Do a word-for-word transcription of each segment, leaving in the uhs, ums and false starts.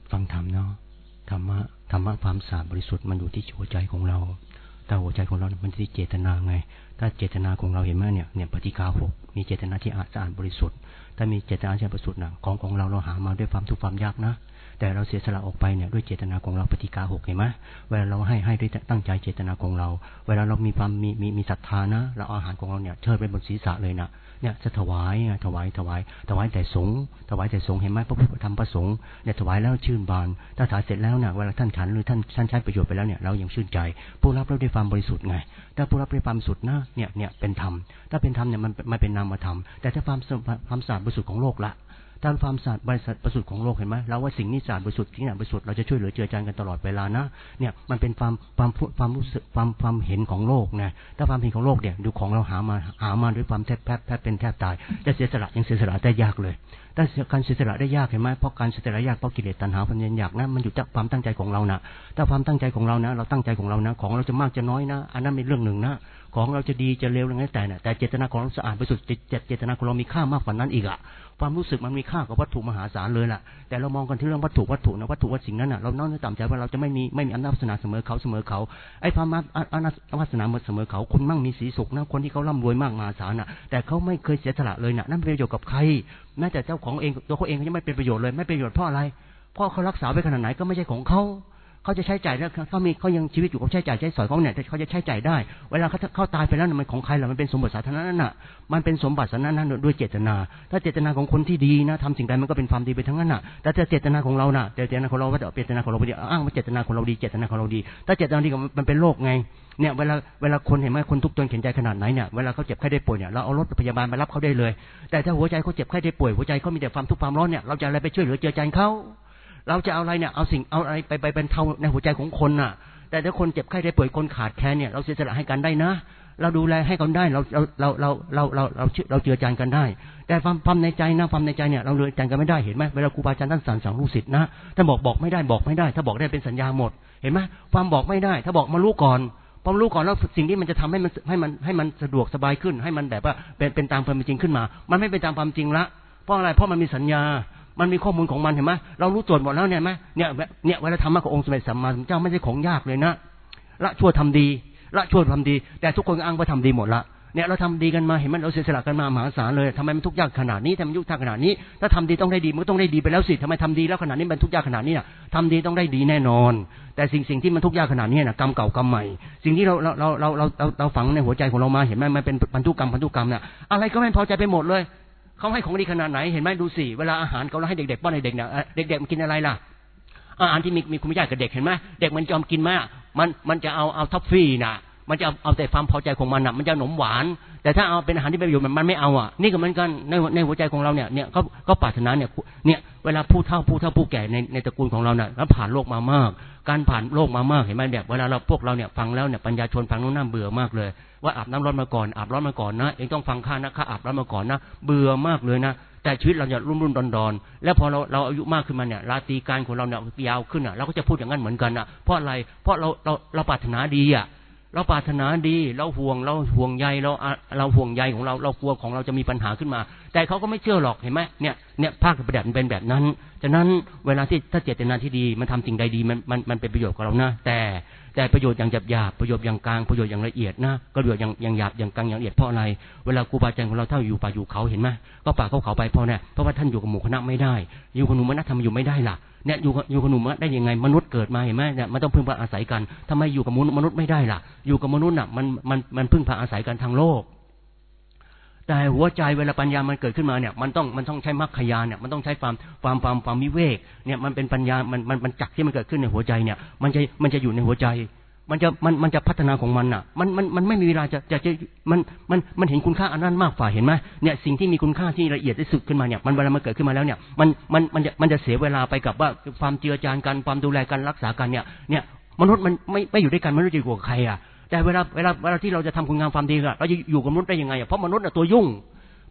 ฟังธรรมเนาะธรรมะธรรมะความสะอาดบริสุทธิ์มันอยู่ที่หัวใจของเราถ้าหัวใจของเรามันที่เจตนาไงถ้าเจตนาของเราเห็นไหมเนี่ยเนี่ยปฏิฆาหกมีเจตนาที่สะอาดบริสุทธิ์ถ้ามีเจตนาที่บริสุทธิ์นะของของเราเราหามาด้วยความทุกข์ความยากนะแต่เราเสียสละออกไปเนี่ยด้วยเจตนาของเราปฏิฆาหกเห็นไหมเวลาเราให้ให้ด้วยตั้งใจเจตนาของเราเวลาเรามีความมีมีมีศรัทธานะเราอาหารของเราเนี่ยเชิดไปบนศีรษะเลยนะเนี่ยจะถวายถวายถวายถวายแต่สงฆ์ถวายแต่สงฆ์เห็นไหมพระพุทธธรรมพระสงฆ์เนี่ยถวายแล้วชื่นบานถ้าถวายเสร็จแล้วเนี่ยเวลาท่านฉันหรือท่านท่านใช้ประโยชน์ไปแล้วเนี่ยเรายังชื่นใจผู้รับเราด้วยความบริสุทธิ์ไงถ้าผู้รับด้วยความบริสุทธิ์นะเนี่ยเนี่ยเป็นธรรมถ้าเป็นธรรมเนี่ยมันมันเป็นนามธรรมแต่ถ้าความความสะอาดบริสุทธิ์ของโลกละตามความสะอาดบริสุทธิ์ของโลกเห็นไหมเราว่าสิ่งนี้สะอาดบริสุทธิ์สิ่งนี้บริสุทธิ์เราจะช่วยเหลือเจือจานกันตลอดเวลานะเนี่ยมันเป็นความความความรู้สึกความความเห็นของโลกนะถ้าความเห็นของโลกเนี่ยดูของเราหามาหามาด้วยความแทบแทบแทบเป็นแทบตายจะเสียสละยังเสียสละได้ยากเลยถ้าการเสียสละได้ยากเห็นไหมเพราะการเสียสละยากเพราะกิเลสตัณหาความเย็นอยากนะมันอยู่จากความตั้งใจของเรานะถ้าความตั้งใจของเรานะเราตั้งใจของเรานะของเราจะมากจะน้อยนะอันนั้นเป็นเรื่องหนึ่งนะของเราจะดีจะเลวอะไรแต่เนี่ยแต่เจตนาของเราสะอาดบริสุทธิ์เจตนาของเรามีค่ามากกว่านั้นอีกอะความรู้สึกมันมีค่ากว่าวัตถุมหาศาลเลยล่ะแต่เรามองกันที่เรื่องวัตถุวัตถุนะวัตถุว่าสิ่งนั้นน่ะเราน้อมต่ำใจว่าเราจะไม่มีไม่มีอำนาจวาสนาเสมอเขาเสมอเขาไอ้ความอำนาจวาสนาเสมอเขาคนมั่งมีสีสุขนะคนที่เขาร่ำรวยมากมหาศาลน่ะแต่เขาไม่เคยเสียสละเลยน่ะนั่นเป็นประโยชน์กับใครแม้แต่เจ้าของเองตัวเขาเองก็ยังไม่เป็นประโยชน์เลยไม่เป็นประโยชน์เพราะอะไรเพราะเขารักษาไว้ขนาดไหนก็ไม่ใช่ของเขาเขาจะใช้จ่ายแล้วเขามีเขายังชีวิตอยู่เขาใช้จ่ายใช้สอยเขาเนี่ยเขาจะใช้จ่ายได้เวลาเขาเขาตายไปแล้วมันของใครล่ะมันเป็นสมบัติสาธารณะนั่นน่ะมันเป็นสมบัติสาธารณะนั่นด้วยเจตนาถ้าเจตนาของคนที่ดีนะทำสิ่งใดมันก็เป็นความดีไปทั้งนั้นน่ะแต่เจตนาของเราน่ะเจตนาของเราว่าเจตนาของเราดีอ้างว่าเจตนาของเราดีเจตนาของเราดีถ้าเจตนาดีมันเป็นโรคไงเนี่ยเวลาเวลาคนเห็นไหมคนทุกข์จนเข็นใจขนาดไหนเนี่ยเวลาเขาเจ็บไข้ได้ป่วยเนี่ยเราเอารถพยาบาลไปรับเขาได้เลยแต่ถ้าหัวใจเขาเจ็บไข้ได้ป่วยหัวใจเขามีแต่ความทุกข์ความร้อนเนี่ยเราจะอะไรไปช่วยเหลือเจือจานเขาเราจะเอาอะไรเนี่ยเอาสิ่งเอาอะไรไปไปเป็นเท่าในหัวใจของคนน่ะแต่ถ้าคนเจ็บไข้ได้ป่วยคนขาดแคลนเนี่ยเราเสียสละให้กันได้นะเราดูแลให้กันได้เราเราเราเราเราเราเราเราเจือจานกันได้แต่ความความในใจนะความในใจเนี่ยเราเจือจานกันไม่ได้เห็นไหมเวลาครูบาอาจารย์ท่านสั่งสั่งลูกศิษย์นะท่านบอกบอกไม่ได้บอกไม่ได้ถ้าบอกได้เป็นสัญญาหมดเห็นไหมความบอกไม่ได้ถ้าบอกมารู้ก่อนพอรู้ก่อนแล้วสิ่งที่มันจะทำให้มันให้มันให้มันสะดวกสบายขึ้นให้มันแบบว่าเป็นเป็นตามความจริงขึ้นมามันไม่เป็นตามความจริงละเพราะอะไรเพราะมันมีสัญญามันมีข้อมูลของมันเห็นไหมเรารู้ตัวหมดแล้วเนี่ยไหมเนี่ยเนี่ยเวลาทำมาขององค์สมเด็จสัมมาสัมพุทธเจ้าไม่ใช่ของยากเลยนะละชั่วทำดีละชั่วทำดีแต่ทุกคนอ้างว่าทำดีหมดละเนี่ยเราทำดีกันมาเห็นไหมเราเสียสละกันมามหาศาลเลยทำไมมันทุกข์ยากขนาดนี้ทำไมมันทุกข์ยากขนาดนี้ถ้าทำดีต้องได้ดีมันต้องได้ดีไปแล้วสิทำไมทำดีแล้วขนาดนี้มันทุกข์ยากขนาดนี้ทำดีต้องได้ดีแน่นอนแต่สิ่งสิ่งที่มันทุกข์ยากขนาดนี้นะกรรมเก่ากรรมใหม่สิ่งที่เราเราเราเราเราเราฝังในหัวใจของเรามาเห็นไหมมันเป็นพันธุกรรมพันธุกรรมเนี่ยอะไรก็ไม่พอใจไปหมดเลยเขาให้ของดีขนาดไหนเห็นไหมดูสิเวลาอาหารเขาเราให้เด็กๆป้อนให้เด็กเนี่ยเด็กๆมันกินอะไรล่ะอาหารที่มีมีคุณประโยชน์กับเด็กเห็นไหมเด็กมันยอมกินไหมมันมันจะเอาเอาท็อฟฟี่น่ะมันจะเอาเอาแต่ความพอใจของมันน่ะมันจะขนมหวานแต่ถ้าเอาเป็นอาหารที่เป็นประโยชน์มันไม่เอาอ่ะนี่ก็เหมือนกันในในหัวใจของเราเนี่ยเนี่ยเขาเขาปรารถนาเนี่ยเนี่ยเวลาผู้เฒ่าผู้เฒ่าผู้แก่ในในตระกูลของเราเนี่ยแล้วผ่านโลกมามากการผ่านโลกมามากเห็นไหมเนี่ยเวลาเราพวกเราเนี่ยฟังแล้วเนี่ยปัญญาชนฟังแล้วน่าเบื่อมากเลยว่าอาบน้ำร้อนมาก่อนอาบร้อนมาก่อนนะเองต้องฟังข้านะข้าอาบร้อนมาก่อนนะเบื่อมากเลยนะแต่ชีวิตเราจะรุ่มรุ่มดอนดอนแล้วพอเราเราอายุมากขึ้นมาเนี่ยราตรีการของเราเนี่ยยาวขึ้นอ่ะเราก็จะพูดอย่างนั้นเหมือนกันอ่ะเพราะอะไรเพราะเราเราเราปรารถนาดีอ่ะเราปรารถนาดีเราห่วงเราห่วงใยเราเราห่วงใยของเราเรากลัวของเราจะมีปัญหาขึ้นมาแต่เขาก็ไม่เชื่อหรอกเห็นไหมเนี่ยเนี่ยภาคปฏิบัติมันเป็นแบบนั้นฉะนั้นเวลาที่ถ้าเจตนาที่ดีมันทำสิ่งใดดีมันมันมันเป็นประโยชน์กับเรานะแต่แต่ประโยชน์อย่างหยาบหยาบประโยชน์อย่างกลางประโยชน์อย่างละเอียดนะประโยชน์อย่างอย่างหยาบอย่างกลางอย่างละเอียดเพราะอะไรเวลาครูบาอาจารย์ของเราถ้าอยู่ป่าอยู่เขาเห็นไหมก็ป่าเขาเขาไปเพราะเนี่ยเพราะว่าท่านอยู่กับหมู่คณะไม่ได้อยู่กับหนุ่มนักธรรมอยู่ไม่ได้ล่ะเนี่ยอยู่อยู่กับหนุ่มได้ยังไงมนุษย์เกิดมาเห็นไหมเนี่ยมันต้องพึ่งพาอาศัยกันทำไมอยู่กับมนุษย์ไม่ได้ล่ะอยู่กับมนุษย์น่ะมันมันมันพึ่งพาอาศัยกันทางโลกแต่หัวใจเวลาปัญญามันเกิดขึ้นมาเนี่ยมันต้องมันต้องใช้มรรคญาณเนี่ยมันต้องใช้ความความความความวิเวกเนี่ยมันเป็นปัญญามันมันมันจักที่มันเกิดขึ้นในหัวใจเนี่ยมันจะมันจะอยู่ในหัวใจมันจะมันมันจะพัฒนาของมันอ่ะมันมันมันไม่มีเวลาจะจะจะมันมันมันเห็นคุณค่าอันนั้นมากฝ่าเห็นไหมเนี่ยสิ่งที่มีคุณค่าที่ละเอียดที่สุดขึ้นมาเนี่ยมันเวลามันเกิดขึ้นมาแล้วเนี่ยมันมันมันจะมันจะเสียเวลาไปกับว่าความเจือจานกันความดูแลกันรักษากันเนี่ยเนี่ยมนุษย์มันไม่ไม่อยู่ด้วยกันมนุษย์จะอยู่กับใครอ่ะแต่เวลาเวลาเวลาที่เราจะทำคุณงามความดีเราจะอยู่กับมนุษย์ได้ยังไงอ่ะเพราะมนุษย์น่ะตัวยุ่ง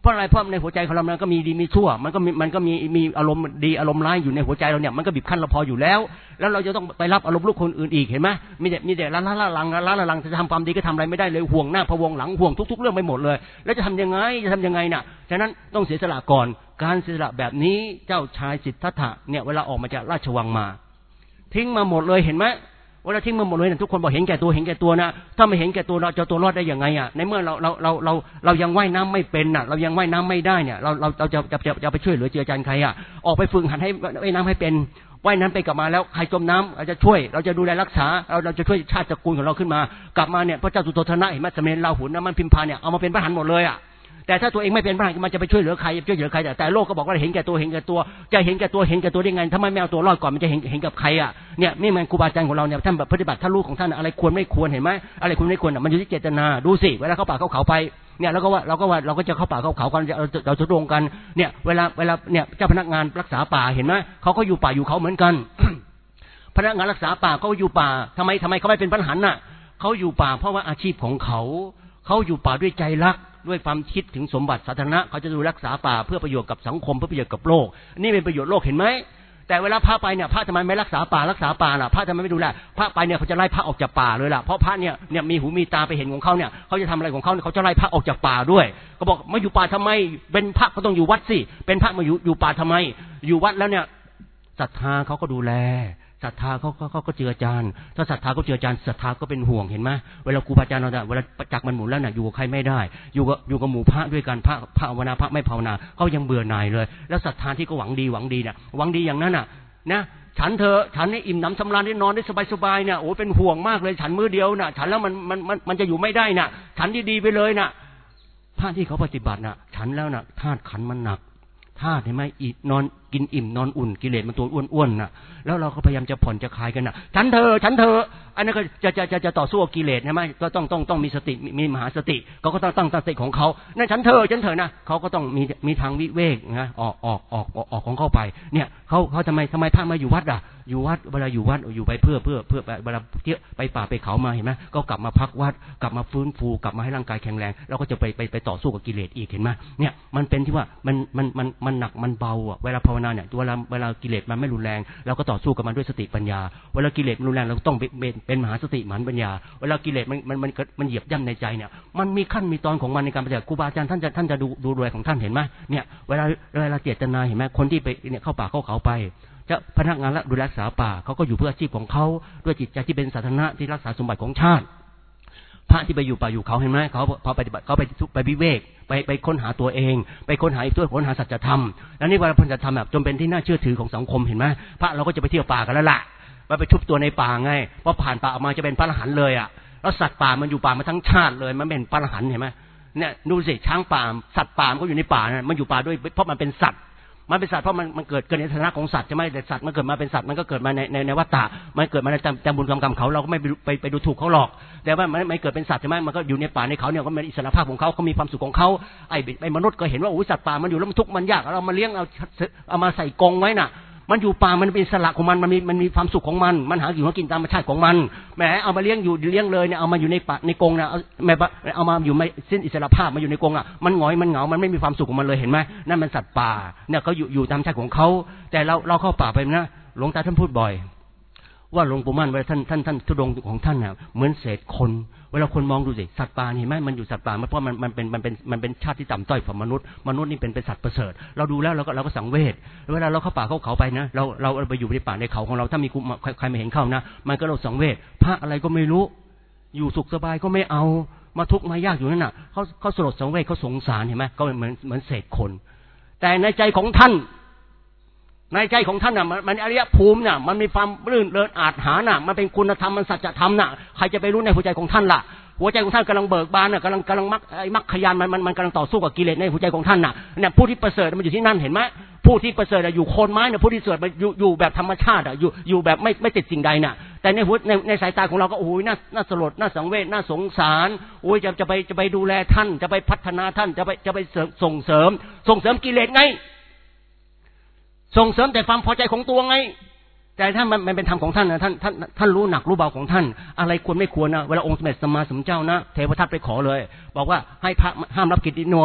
เพราะอะไรเพราะในหัวใจของเรามันก็มีดีมีชั่วมันก็มีมันก็มีมีอารมณ์ดีอารมณ์ร้ายอยู่ในหัวใจเราเนี่ยมันก็บีบคั้นเราพออยู่แล้วแล้วเราจะต้องไปรับอารมณ์ลูกคนอื่นอีกเห็นไหมมีแต่มีแต่ละละละลังละละลังจะทำความดีก็ทำอะไรไม่ได้เลยห่วงหน้าพะวงหลังห่วงทุกๆเรื่องไปหมดเลยแล้วจะทำยังไงจะทำยังไงน่ะฉะนั้นต้องเสียสละก่อนการเสียสละแบบนี้เจ้าชายสิทธัตถะเนี่ยเวลาออกมาจากราชวังมาทิ้งมาหมดเลยเห็นไหมเวลาทิ้งมาหมดเลยทุกคนบอกเห็นแก่ตัวเห็นแก่ตัวนะถ้าไม่เห็นแก่ตัวเราจะตัวรอดได้ยังไงอ่ะในเมื่อเราเราเราเราเรายังว่ายน้ำไม่เป็นน่ะเรายังว่ายน้ำไม่ได้เนี่ยเราเราเราจะจะจะจะไปช่วยเหลือเจือจานใครอ่ะออกไปฝึกหัดให้ว่ายน้ำให้เป็นว่ายน้ำไปกลับมาแล้วใครจมน้ำเราจะช่วยเราจะดูแลรักษาเราเราจะช่วยชาติตระกูลของเราขึ้นมากลับมาเนี่ยพระเจ้าสุโธทนะเห็นไหมสมเด็จราหุลนะมันพิมพาเนี่ยเอามาเป็นพระหันหมดเลยอ่ะแต่ถ้าตัวเองไม่เป็นพระหันมันจะไปช่วยเหลือใครช่วยเหลือใครแต่แต่โลกก็บอกว่าเห็นแก่ตัวเห็นแก่ตัวจะเห็นแก่ตัวเห็นแก่ตัวได้ไงทำไมไม่เอาตัวรอดก่อนมันจะเห็นเห็นกับใครอ่ะเนี่ยนี่มันครูบาอาจารย์ของเราเนี่ยท่านแบบปฏิบัติท่านรู้ของท่านอะไรควรไม่ควรเห็นไหมอะไรควรไม่ควรมันอยู่ที่เจตนาดูสิเวลาเข้าป่าเข้าเขาไปเนี่ยแล้วก็ว่าเราก็ว่าเราก็จะเข้าป่าเข้าเขากันเราเราจะตรงกันเนี่ยเวลาเวลาเนี่ยเจ้าพนักงานรักษาป่าเห็นไหมเขาก็อยู่ป่าอยู่เขาเหมือนกัน พนักงานรักษาป่าเขาอยู่ป่าทำไมทำไมเขาไม่เป็นพระหันน่ะเขาอยู่ป่าเพราะว่าอาชีพของเขาเขาอยู่ป่าด้วยใจรักด้วยความคิดถึงสมบัติสาธารณะเขาจะดูรักษาป่าเพื่อประโยชน์กับสังคมเพื่อประโยชน์กับโลกนี่เป็นประโยชน์โลกเห็นไหมแต่เวลาพระไปเนี่ยพระทำไมไม่รักษาป่ารักษาป่าล่ะพระทำไมไม่ดูแลพระไปเนี่ยเขาจะไล่พระออกจากป่าเลยล่ะเพราะพระเนี่ยเนี่ยมีหูมีตาไปเห็นของเขาเนี่ยเขาจะทำอะไรของเขาเขาจะไล่พระออกจากป่าด้วยเขาบอกมาอยู่ป่าทำไมเป็นพระก็ต้องอยู่วัดสิเป็นพระมาอยู่อยู่ป่าทำไมอยู่วัดแล้วเนี่ยศรัทธาเขาก็ดูแลศรัทธาเขาเขาก็เจือจานถ้าศรัทธาเขาเจือจานศรัทธาก็เป็นห่วงเห็นไหมเวลาครูบาอาจารย์เราเนี่ยเวลาจักมันหมุนแล้วน่ะอยู่กับใครไม่ได้อยู่กับอยู่กับหมู่พระด้วยกันพระภาวนาพระไม่ภาวนาเขายังเบื่อหน่ายเลยแล้วศรัทธาที่ก็หวังดีหวังดีเนี่ยหวังดีอย่างนั้นน่ะนะฉันเธอฉันนี่อิ่มหนำสำราญได้นอนได้สบายๆเนี่ยโอ้เป็นห่วงมากเลยฉันมื้อเดียวน่ะฉันแล้วมันมันมันมันจะอยู่ไม่ได้น่ะฉันดีๆไปเลยน่ะพระที่เขาปฏิบัติน่ะฉันแล้วน่ะธาตุขันมันหนักธาตุเห็นไหมอีนอนกินอิ่มนอนอุ่นกิเลสมันตัวอ้วนๆน่ะแล้วเราก็พยายามจะผ่อนจะคลายกันน่ะฉันเธอฉันเธออันนั้นก็จะจะจะจะต่อสู้กับกิเลสใช่ไหมก็ต้องต้องต้องมีสติมีมหาสติเขาก็ต้องตั้งสติของเขานั่นฉันเธอฉันเธอนะเขาก็ต้องมีมีทางวิเวกนะออกออกออกออกของเข้าไปเนี่ยเขาเขาทำไมทำไมพระมาอยู่วัดอ่ะอยู่วัดเวลาอยู่วัดอยู่ไปเพื่อเพื่อเพื่อเวลาเที่ยวไปป่าไปเขามาเห็นไหมก็กลับมาพักวัดกลับมาฟื้นฟูกลับมาให้ร่างกายแข็งแรงแล้วก็จะไปไปไปต่อสู้กับกิเลสอีกเห็นไหมเนี่ยมันเป็นที่ว่ามันมันมันมันหนักมันเบาอ่ะเวลาภาวนาเนี่ยเวลาเวลากิเลสมันไม่รุนแรงเราก็ต่อสู้กับมันด้วยสติปัญญาเวลากิเลสมันรุนแรงเราต้องเป็นเป็นมหาสติมหาปัญญาเวลากิเลสมันมันมันมันเหยียบย่ำในใจเนี่ยมันมีขั้นมีตอนของมันในการปฏิบัติครูบาอาจารย์ท่านจะท่านจะดูดูรวยของท่านเห็นไหมเนี่ยเวลาเวลาเจตนาเห็นไหมคนที่ไปเนี่ยเข้าป่าเข้าเขาไปจะพนักงานดูแลรักษาป่าเขาก็อยู่เพื่ออาชีพของเขาด้วยจิตใจที่เป็นสาธารณะที่รักษาสมบัติของชาติพระที่ไปอยู่ป่าอยู่เขาเห็นไหมเขาพอปฏิบัติเขาไปไปวิเวกไปไปค้นหาตัวเองไปค้นหาอีกตัวค้นหาสัจธรรมแล้วนี่เวลาพันธธรรมแบบจนเป็นที่น่าเชื่อถือของสังคมเห็นไหมพระเราก็จะไปเที่ยวป่ากันแล้วล่ะไปไปชุบตัวในป่าไงพอผ่านป่าออกมาจะเป็นพระอรหันต์เลยอ่ะแล้วสัตว์ป่ามันอยู่ป่ามาทั้งชาติเลยมันเป็นพระอรหันต์เห็นไหมเนี่ยดูสิช้างป่าสัตว์ป่ามันก็อยู่ในป่านะมันอยู่ป่าด้วยเพราะมันเป็นสัตว์มันเป็นสัตว์เพราะมันมันเกิดเกิดในฐานะของสัตว์ใช่ไหมแต่สัตว์มันเกิดมาเป็นสัตว์มันก็เกิดมาในในในวัฏฏะมันเกิดมาในจำบุญกรรมกรรมเขาเราก็ไม่ไปไปดูถูกเขาหรอกแต่ว่ามันไม่เกิดเป็นสัตว์ใช่ไหมมันก็อยู่ในป่าในเขาเนี่ยก็เป็นอิสรภาพของเขาเขามีความสุขของเขาไอ้ไอ้มนุษย์ก็เห็นว่าโอ้สัตว์ป่ามันอยู่แล้วมันทุกข์มันยากเรามาเลี้ยงเอาเอามาใส่กรงไว้น่ะมันอยู่ป่ามันเป็นอิสระของมันมันมีมันมีความสุขของมันมันหาอยู่หากินตามธรรมชาติของมันแหมเอามาเลี้ยงอยู่เลี้ยงเลยเนี่ยเอามาอยู่ในป่าในกรงนะเอาแม่เอามาอยู่ไม่สิ้นอิสรภาพมาอยู่ในกรงอ่ะมันหงอยมันเหงามันไม่มีความสุขของมันเลยเห็นไหมนั่นมันสัตว์ป่าเนี่ยเขาอยู่อยู่ตามธรรมชาติของเขาแต่เราเราเข้าป่าไปนะหลวงตาท่านพูดบ่อยว่าหลวงปู่มั่นเวลาท่านท่านท่านทุดงของท่านน่ะเหมือนเศษคนเวลาคนมองดูสิสัตว์ป่าเห็นไหมมันอยู่สัตว์ป่าเพราะมันมันเป็นมันเป็นมันเป็นชาติที่ต่ำต้อยกว่ามนุษย์มนุษย์นี่เป็นเป็นสัตว์ประเสริฐเราดูแล้วเราก็เราก็สังเวชเวลาเราเข้าป่าเข้าเขาไปนะเราเราไปอยู่ในป่าในเขาของเราถ้ามีใครไม่เห็นเข้านะมันก็เราสังเวชพระอะไรก็ไม่รู้อยู่สุขสบายก็ไม่เอามาทุกข์มายากอยู่นั่นน่ะเขาเขาสลดสังเวชเขาสงสารเห็นไหมก็เหมือนเหมือนเศษคนแต่ในใจของท่านในใจของท่านน่ะมันอริยภูมิน่ะมันมีความรื่นเริงอาจหาน่ะมันเป็นคุณธรรมมันสัจธรรมน่ะใครจะไปรู้ในหัวใจของท่านล่ะหัวใจของท่านกำลังเบิกบานน่ะกำลังกำลังมักไอ้มักขยานมันมันมันกำลังต่อสู้กับกิเลสในหัวใจของท่านน่ะเนี่ยผู้ที่ประเสริฐมันอยู่ที่นั่นเห็นไหมผู้ที่ประเสริฐอยู่โคนไม้เนี่ยผู้ที่ประเสริฐอยู่อยู่แบบธรรมชาติอ่ะอยู่อยู่แบบไม่ไม่ติดสิ่งใดน่ะแต่ในหัวในในสายตาของเราก็โอ้ยน่าน่าสลดน่าสังเวชน่าสงสารโอ้ยจะจะไปจะไปดูแลท่านจะไปพัฒนาท่านจะไปจะไปส่งเสริมส่งเสริมกิเลสไงส่งเสริมแต่ความพอใจของตัวไงแต่ถ้ามันมันเป็นธรรมของท่านนะท่านท่านท่านรู้หนักรู้เบาของท่านอะไรควรไม่ควรนะเวลาองค์สมเด็จสัมมาสัมพุทธเจ้านะเทวทัตไปขอเลยบอกว่าให้พระห้ามรับกิจนิมนต์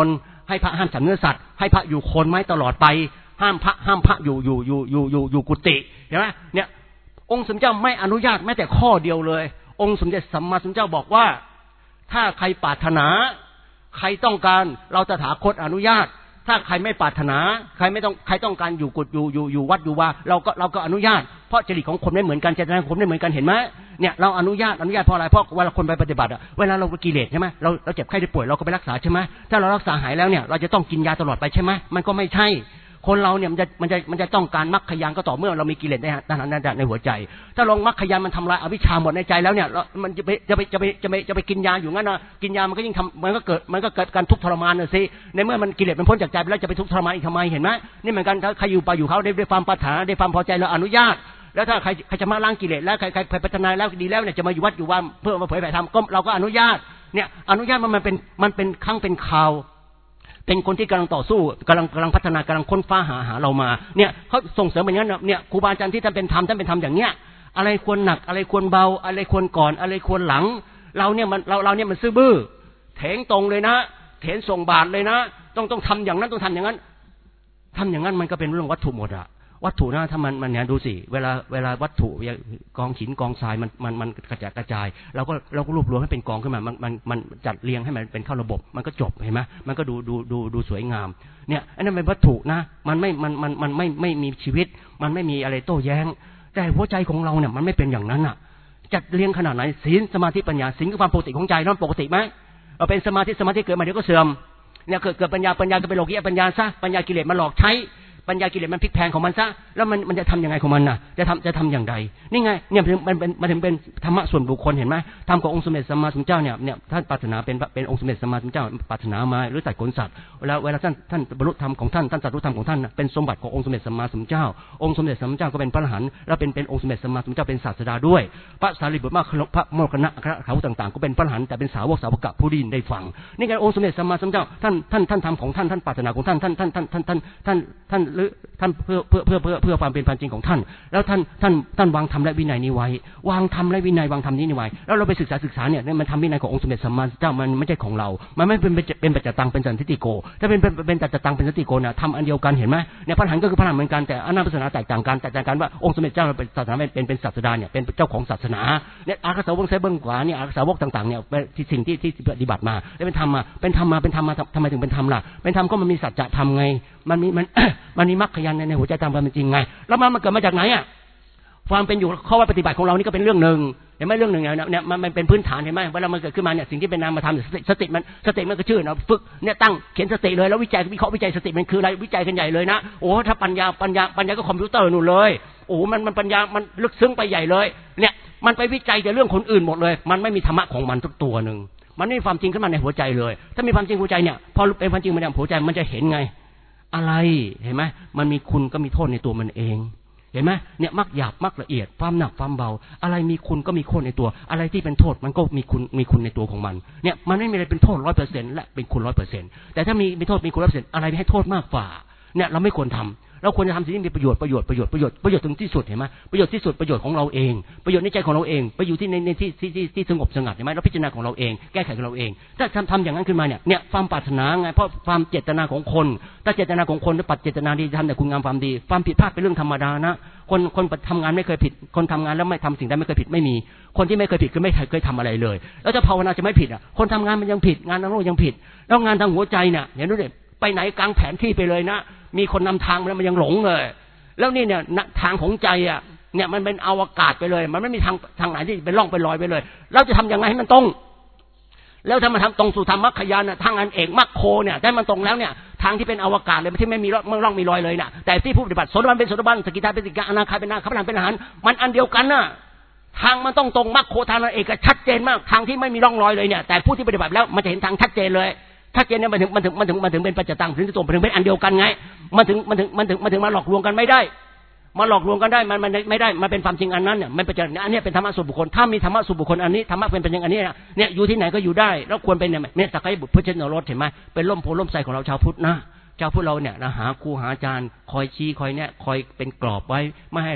ให้พระห้ามฉันเนื้อสัตว์ให้พระอยู่คนไม้ตลอดไปห้ามพระห้ามพระอยู่อยู่อยู่อยู่อยู่อยู่กุฏิเห็นไหมเนี่ยองค์สมเด็จเจ้าไม่อนุญาตแม้แต่ข้อเดียวเลยองค์สมเด็จสัมมาสัมพุทธเจ้าบอกว่าถ้าใครปรารถนาใครต้องการเราตถาคตอนุญาตถ้าใครไม่ปรารถนาใครไม่ต้องใครต้องการอยู่กุฏิอยู่อยู่อยู่วัดอยู่ว่าเราก็เราก็อนุญาตเพราะจริตของคนไม่เหมือนกันเจตนาของคนไม่เหมือนกันเห็นไหมเนี่ยเราอนุญาตอนุญาตเพราะอะไรเพราะเวลาคนไปปฏิบัติอะเวลาเรากิเลสใช่ไหมเราเราเจ็บไข้ได้ป่วยเราก็ไปรักษาใช่ไหมถ้าเรารักษาหายแล้วเนี่ยเราจะต้องกินยาตลอดไปใช่ไหมมันก็ไม่ใช่คนเราเนี่ยมันจะมันจะมันจะต้องการมรรคยานก็ต่อเมื่อเรามีกิเลสในในในหัวใจถ้าลงมรรคยานมันทำลายอวิชชาหมดในใจแล้วเนี่ยมันจะไปจะไปจะไปจะไปจะไปกินยาอยู่งั้นนะกินยามันก็ยิ่งทำมันก็เกิดมันก็เกิดการทุกข์ทรมานน่ะสิในเมื่อมันกิเลสมันพ้นจากใจไปแล้วจะไปทุกข์ทรมานอีกทำไมเห็นไหมนี่เหมือนกันใครอยู่ไปอยู่เขาได้ด้วยความปรารถนาได้ความพอใจเราอนุญาตแล้วถ้าใครใครจะมาล้างกิเลสแล้วใครใครพัฒนาแล้วดีแล้วเนี่ยจะมาอยู่วัดอยู่ว่าเพื่อมาเผยแผ่ธรรมก็เราก็อนุญาตเนี่ยอนุญาตมันมันเป็นมันเป็นครั้งเป็นคราวเป็นคนที่กำลังต่อสู้กำลังกำลังพัฒนากำลังค้นฟ้าหาหาเรามาเนี่ยเขาส่งเสริมอย่างนั้นเนี่ยครูบาอาจารย์ที่ท่านเป็นธรรมท่านเป็นธรรมอย่างเนี้ยอะไรควรหนักอะไรควรเบาอะไรควรก่อนอะไรควรหลังเราเนี่ยมันเราเราเนี่ยมันซื่อบื้อเถงตรงเลยนะเถนส่งบาทเลยนะต้องต้องทำอย่างนั้นต้องทำอย่างนั้นทำอย่างนั้นมันก็เป็นเรื่องวัตถุหมดอะวัตถุนะถ้ามันมันเนี่ยดูสิเวลาเวลาวัตถุกองหินกองทรายมันมันมันกระจายกระจายเราก็เราก็รวบรวมให้เป็นกองขึ้นมามันมันมันจัดเรียงให้มันเป็นเข้าระบบมันก็จบเห็นไหมมันก็ดูดูดูดูสวยงามเนี่ยอันนั้นเป็นวัตถุนะมันไม่มันมันมันไม่ไม่มีชีวิตมันไม่มีอะไรโต้แย้งแต่หัวใจของเราเนี่ยมันไม่เป็นอย่างนั้นอ่ะจัดเรียงขนาดไหนศีลสมาธิปัญญาศีลคือความปกติของใจนั่นปกติไหมเอาเป็นสมาธิสมาธิเกิดมาเดี๋ยวก็เสื่อมเนี่ยเกิดเกิดปัญญาปัญญาก็เป็นโลกียปัญญาซะปัญญากิเลสมาหลอกใช้ปัญญากิเลสมันพลิกแพลงของมันซะแล้วมันมันจะทำยังไงของมันน่ะจะทำจะทำอย่างไรนี่ไงเนี่ยมันเป็นมันถึงเป็นธรรมะส่วนบุคคลเห็นไหมธรรมขององค์สมเด็จสัมมาสัมพุทธเจ้าเนี่ยเนี่ยท่านปรารถนาเป็นเป็นองค์สมเด็จสัมมาสัมพุทธเจ้าปรารถนามาหรือตัดขนสัตว์เวลาเวลาท่านท่านบรรลุธรรมของท่านท่านตัดรู้ธรรมของท่านเป็นสมบัติขององค์สมเด็จสัมมาสัมพุทธเจ้าองค์สมเด็จสัมมาสัมพุทธเจ้าก็เป็นพระอรหันต์แล้วเป็นเป็นองค์สมเด็จสัมมาสัมพุทธเจ้าเป็นศาสดาด้วยพระสารีบุตรมากพระโมคคัลลานะเขาต่างๆก็เป็นพระอรหันต์แต่เป็นสาวกสาวกะผู้ได้ยินได้ฟังนี่ไงองค์สมเด็จสัมมาสัมพุทธเจ้าท่านท่านท่านทำของท่านท่านปรารถนาของท่านท่านท่านท่านท่านท่านท่านท่านหรือท่านเพื่อเพื่อเพื่อเพื่อเพื่อความเป็นความจริงของท่านแล้วท่านท่านท่านวางธรรมและวินัยนี้ไว้วางธรรมและวินัยวางธรรมนี้ไว้แล้วเราไปศึกษาศึกษาเนี่ยมันทำวินัยขององค์สมเด็จสัมมาสัมพุทธเจ้ามันไม่ใช่ของเรามันไม่เป็นเป็นปัจจตังเป็นสันติโกถ้าเป็นเป็นปัจจตังเป็นสันติโกเนี่ยทำอันเดียวกันเห็นไหมเนี่ยพระอรหันต์ก็คือพระอรหันต์เหมือนกันแต่อนาคตศาสนาแตกต่างกันแตกต่างกันว่าองค์สมเด็จเจ้าเป็นศาสนาเป็นเป็นศาสดาเนี่ยเป็นเจ้าของศาสนาเนี่ยอาคาสาวกไซเบิ้งขวาเนี่ยอาคาสาวกต่างๆเนี่ยที่สิ่งที่ที่ปฏิบัติมาได้เป็นธรรมมาเป็นธรรมมาเป็นธรรมมาทำไมถึงเป็นธรรมล่ะเป็นธรรมก็มันมีสัจจะธรรมไงมันมีมันมันมีมรรคญาณในหัวใจตามความเป็นจริงไงแล้วมันมันเกิดมาจากไหนอ่ะความเป็นอยู่ข้อว่าปฏิบัติของเรานี่ก็เป็นเรื่องหนึ่งเห็นไหมเรื่องหนึ่งเนี่ยเนี่ยมันเป็นพื้นฐานเห็นไหมเวลามันเกิดขึ้นมาเนี่ยสิ่งที่เป็นนามธรรมสติมันสติมันก็ชื่อนะฝึกเนี่ยตั้งเขียนสติเลยแล้ววิจัยวิเคราะห์วิจัยสติมันคืออะไรวิจัยกันใหญ่เลยนะโอ้ถ้าปัญญาปัญญาปัญญาก็คอมพิวเตอร์นู่นเลยโอ้มันมันปัญญามันลึกซึ้งไปใหญ่เลยเนี่ยมันไปวิจัยแต่เรื่องคนอื่นหมดเลยมันไม่มีธรรมะของมันทุกตัวหนึ่งมันไม่มีความจริงขึ้นมาในหัวใจเลยถ้ามีความจริงหัวใจเนี่ยพอเป็นความจริงมาในหัวใจมันจะเห็นไงอะไรเห็นไหมมันมีคุณก็มีโทษในตัวมันเองเห็นไหมเนี่ยมักหยาบมักละเอียดความหนักความเบาอะไรมีคุณก็มีโทษในตัวอะไรที่เป็นโทษมันก็มีคุณมีคุณในตัวของมันเนี่ยมันไม่มีอะไรเป็นโทษร้อยเปอร์เซ็นต์และเป็นคุณร้อยเปอร์เซ็นต์แต่ถ้ามีมีโทษมีคุณร้อยเปอร์เซ็นต์อะไรให้โทษมากกว่าเนี่ยเราไม่ควรทำเราควรจะทำสิ่งที่มีประโยชน์ประโยชน์ประโยชน์ประโยชน์ประโยชน์ถึงที่สุดเห็นไหมประโยชน์ที่สุดประโยชน์ของเราเองประโยชน์ในใจของเราเองประโยชน์ที่ในในที่ที่ที่ที่สงบสงัดเห็นไหมเราพิจารณาของเราเองแก้ไขของเราเองถ้าทำทำอย่างนั้นขึ้นมาเนี่ยเนี่ยความปรารถนาไงเพราะความเจตนาของคนถ้าเจตนาของคนจะปัดเจตนาดีทำแต่คุณงามความดีความผิดพลาดเป็นเรื่องธรรมดานะคนคนทำงานไม่เคยผิดคนทำงานแล้วไม่ทำสิ่งใดไม่เคยผิดไม่มีคนที่ไม่เคยผิดคือไม่เคยทำอะไรเลยแล้วจะภาวนาจะไม่ผิดอ่ะคนทำงานมันยังผิดงานทางโลกยังผิดแล้วงานทางหัวใจเนี่ยเห็นดูดิไปไหนกลางแผนที่ไปเลยนะมีคนนำทางแล้วมันยังหลงเลยแล้วนี่เนี่ยทางของใจอ่ะเนี่ยมันเป็นอวกาศไปเลยมันไม่มีทางทางไหนที่เป็นร่องเป็นรอยไปเลยเราจะทำยังไงให้มันตรงแล้วถ้ามันทำตรงสู่ธรรมมรรคญาณน่ะทางอันเอกมรรคโคเนี่ยได้มันตรงแล้วเนี่ยทางที่เป็นอวกาศเลยที่ไม่มีร่องมีรอยเลยน่ะแต่ที่ผู้ปฏิบัติโสดาบันเป็นโสดาบันสกิทาเป็นสกิทาอนาคาเป็นอนาคาพระอรหันต์เป็นอรหันต์มันอันเดียวกันน่ะทางมันต้องตรงมรรคโคทางอันเอกชัดเจนมากทางที่ไม่มีร่องรอยเลยเนี่ยแต่ผู้ที่ปฏิบัติแล้วมันจะเห็นทางชัดเจนเลยชัดเจนเนี่ยมันถึงมันถึงมันถึงมันถึงเป็นปัจจตังถึงที่ตรงมันถึงเป็นอันเดียวกันไงมันถึงมันถึงมันถึงมันถึงมาหลอกลวงกันไม่ได้มาหลอกลวงกันได้มันมันไม่ได้มันเป็นความจริงอันนั้นเนี่ยมันเป็นอันนี้เป็นธรรมะส่วนบุคคลถ้ามีธรรมะส่วนบุคคลอันนี้ธรรมะเป็นเป็นอย่างอันนี้เนี่ยอยู่ที่ไหนก็อยู่ได้แล้วควรเป็นเนี่ยเนี่ยสักการบุตรพุทธเจ้ารถเห็นไหมเป็นร่มโพล่มไทรของเราชาวพุทธนะชาวพุทธเราเนี่ยนะหาครูหาอาจารย์คอยชี้คอยเนี่ยคอยเป็นกรอบไว้ไม่ให้เรา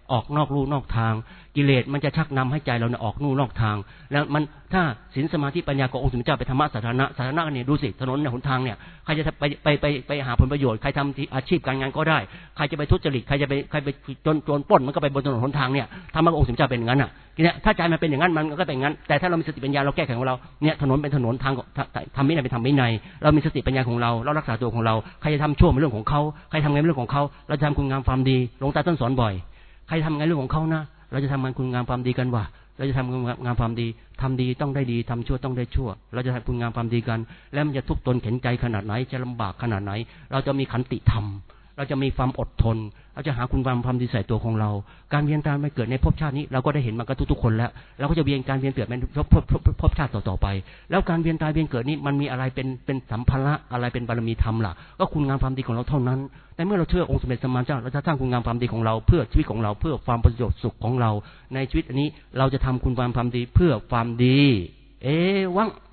ออกนอกลู่นอกทางกิเลสมันจะชักนำให้ใจเราเนี่ยออกนู่นนอกทางแล้วมันถ้าศีลสมาธิปัญญาขององค์สมเด็จเจ้าไปธรรมะสาธารณะสาธารณะเนี่ยดูสิถนนในหนทางเนี่ยใครจะไปไปไปไปหาผลประโยชน์ใครทำอาชีพการงานก็ได้ใครจะไปทุจริตใครจะไปใครไปจนโจรปล้นมันก็ไปบนถนนหนทางเนี่ยธรรมะขององค์สมเด็จเจ้าเป็นอย่างนั้นอ่ะเนี่ยถ้าใจมันเป็นอย่างนั้นมันก็เป็นอย่างนั้นแต่ถ้าเรามีสติปัญญาเราแก้ไขของเราเนี่ยถนนเป็นถนนทางทำวินัยเป็นทำวินัยเรามีสติปัญญาของเราเรารักษาตัวของเราใครจะทำชั่วเป็นเรื่องของเขาใครทำไงเป็นเรื่องของเขาเราจะทำคุณงามความดีหลวงตาท่านสอนบ่อยใครทำไงเรื่องของเขานะเราจะทำงานคุณงามความดีกันว่าเราจะทำงานความดีทำดีต้องได้ดีทำชั่วต้องได้ชั่วเราจะทำคุณงามความดีกันแล้วมันจะทุกข์ทนเข็นใจขนาดไหนจะลำบากขนาดไหนเราจะมีขันติธรรมเราจะมีความอดทนเราจะหาคุณงามความดีใส่ตัวของเราการเวียนตายมาเกิดในภพชาตินี้เราก็ได้เห็นมากันทุกๆคนแล้วเราก็จะเวียนการเวียนเกิดในภพภพชาติต่อๆไปแล้วการเวียนตายเวียนเกิดนี้มันมีอะไรเป็นเป็นสัมภาระอะไรเป็นบารมีธรรมล่ะก็คุณงามความดีของเราเท่านั้นแต่เมื่อเราเชื่อองค์สมเด็จสัมมาสัมพุทธเจ้าเราจะสร้างคุณงามความดีของเราเพื่อชีวิตของเราเพื่อความประโยชน์สุขของเราในชีวิตอันนี้เราจะทำคุณงามความดีเพื่อความดีเอวัง